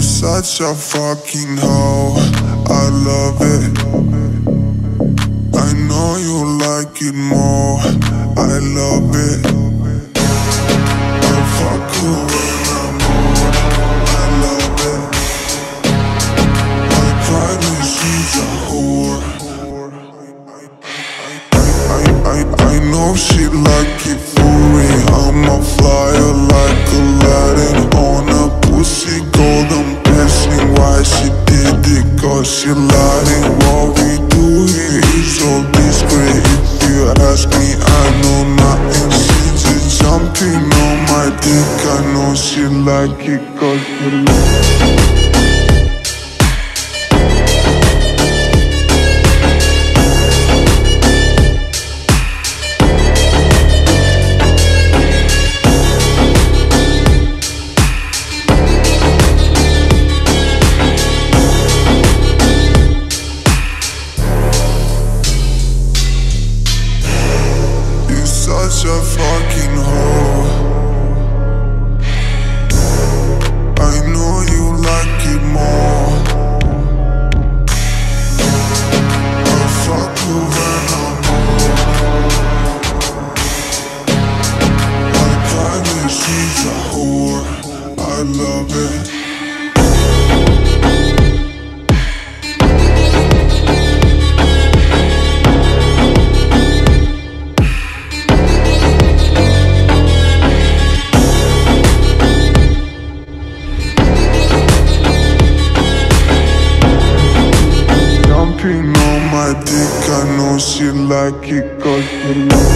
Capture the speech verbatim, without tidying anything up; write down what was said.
such a fucking hoe, I love it. I know you like it more, I love it. I fuck you when I'm bored, I love it. My private she's a whore. I, I, I know she like it for me. I'm a flyer like Aladdin on a pussy golden blessing. Why she did it? Cause she lied. What we do here is all discreet. If you ask me, I know nothing. She's just jumping on my dick. I know she like it cause she like it. Such a fucking hoe. I know you like it more. I fuck you when I'm bored. My private she's a whore, I love it. On my dick, I know she like it cause she like it.